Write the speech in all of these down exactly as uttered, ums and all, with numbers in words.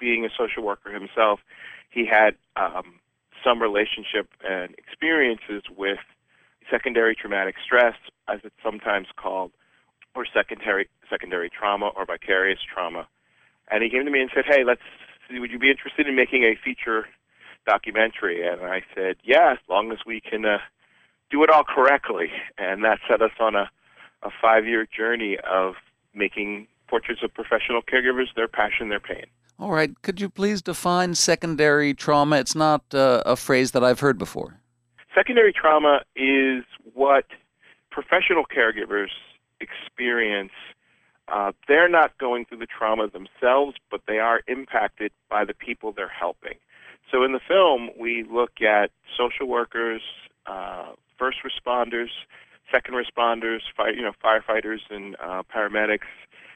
being a social worker himself, he had um, some relationship and experiences with secondary traumatic stress, as it's sometimes called, or secondary secondary trauma or vicarious trauma. And he came to me and said, hey, let's see, would you be interested in making a feature documentary? And I said, yeah, as long as we can uh, do it all correctly. And that set us on a, a five-year journey of making portraits of professional caregivers, their passion, their pain. All right. Could you please define secondary trauma? It's not uh, a phrase that I've heard before. Secondary trauma is what professional caregivers experience. Uh, they're not going through the trauma themselves, but they are impacted by the people they're helping. So in the film, we look at social workers, uh, first responders, second responders, fire, you know, firefighters and uh, paramedics,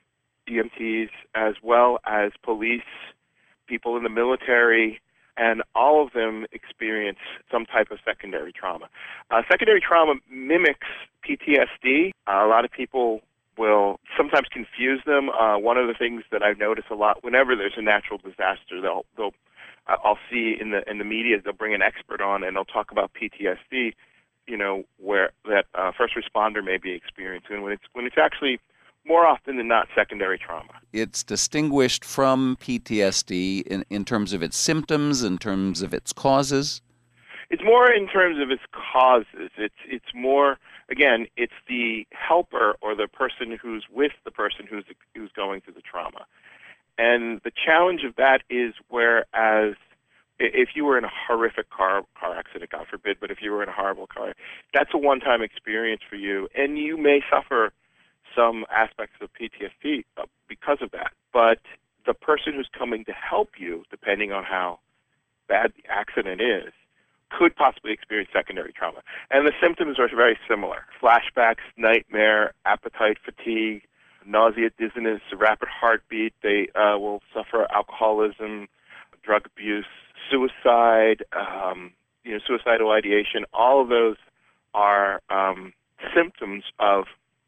E M Ts, as well as police, people in the military, and all of them experience some type of secondary trauma. Uh, secondary trauma mimics P T S D. Uh, a lot of people will sometimes confuse them. Uh, one of the things that I've noticed a lot, whenever there's a natural disaster, they'll, they'll uh, I'll see in the in the media they'll bring an expert on and they'll talk about P T S D, you know, where that uh, first responder may be experiencing, when it's when it's actually more often than not secondary trauma. It's distinguished from P T S D in, in terms of its symptoms, in terms of its causes? It's more in terms of its causes. It's it's more, again, it's the helper or the person who's with the person who's who's going through the trauma. And the challenge of that is, whereas if you were in a horrific car car accident, God forbid, but if you were in a horrible car, that's a one-time experience for you, and you may suffer some aspects of P T S D because of that. But the person who's coming to help you, depending on how bad the accident is, could possibly experience secondary trauma. And the symptoms are very similar. Flashbacks, nightmare, appetite, fatigue, nausea, dizziness, rapid heartbeat. They uh, will suffer alcoholism, drug abuse, suicide, um, you know, suicidal ideation. All of those are um, symptoms of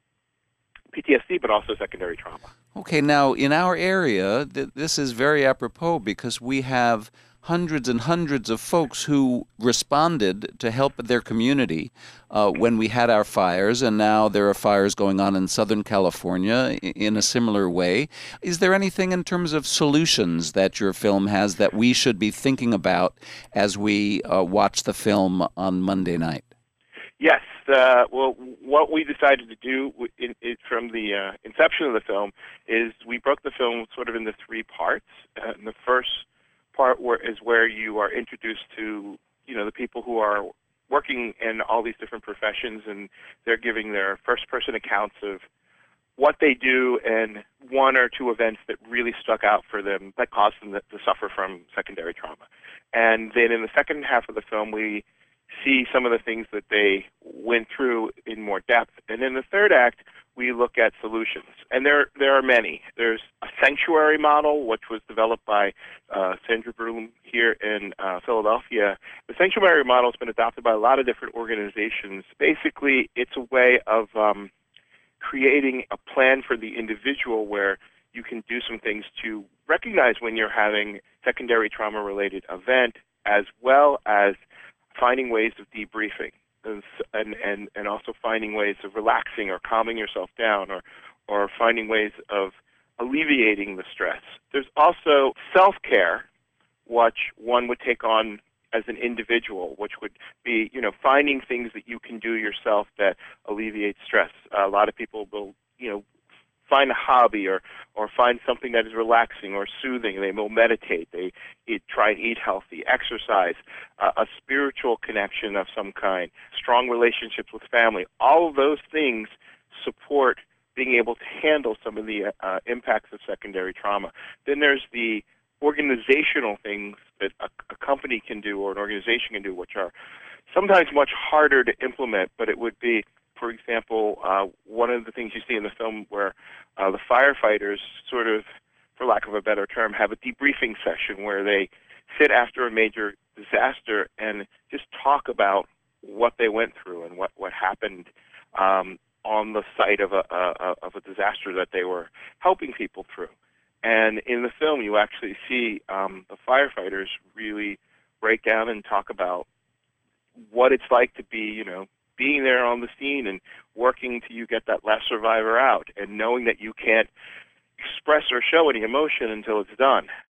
P T S D, but also secondary trauma. Okay, now in our area, th- this is very apropos because we have hundreds and hundreds of folks who responded to help their community uh, when we had our fires, and now there are fires going on in Southern California in a similar way. Is there anything in terms of solutions that your film has that we should be thinking about as we uh, watch the film on Monday night? Yes. Uh, well, what we decided to do in, in, from the uh, inception of the film is we broke the film sort of into three parts. Uh, and the first part where, is where you are introduced to, you know, the people who are working in all these different professions, and they're giving their first-person accounts of what they do and one or two events that really stuck out for them that caused them to suffer from secondary trauma. And then in the second half of the film, we see some of the things that they went through in more depth. And in the third act, we look at solutions. And there there are many. There's a sanctuary model, which was developed by uh, Sandra Broom here in uh, Philadelphia. The sanctuary model has been adopted by a lot of different organizations. Basically, it's a way of um, creating a plan for the individual where you can do some things to recognize when you're having secondary trauma-related event, as well as finding ways of debriefing and, and, and also finding ways of relaxing or calming yourself down, or, or finding ways of alleviating the stress. There's also self-care, which one would take on as an individual, which would be, you know, finding things that you can do yourself that alleviate stress. Uh, a lot of people will, you know, find a hobby or, or find something that is relaxing or soothing. They will meditate. They eat, try and eat healthy, exercise, uh, a spiritual connection of some kind, strong relationships with family. All of those things support being able to handle some of the uh, impacts of secondary trauma. Then there's the organizational things that a, a company can do or an organization can do, which are sometimes much harder to implement, but it would be, for example, uh, one of the things you see in the film where uh, the firefighters sort of, for lack of a better term, have a debriefing session where they sit after a major disaster and just talk about what they went through and what, what happened um, on the site of a, a, of a disaster that they were helping people through. And in the film, you actually see um, the firefighters really break down and talk about what it's like to be, you know, being there on the scene and working till you get that last survivor out, and knowing that you can't express or show any emotion until it's done.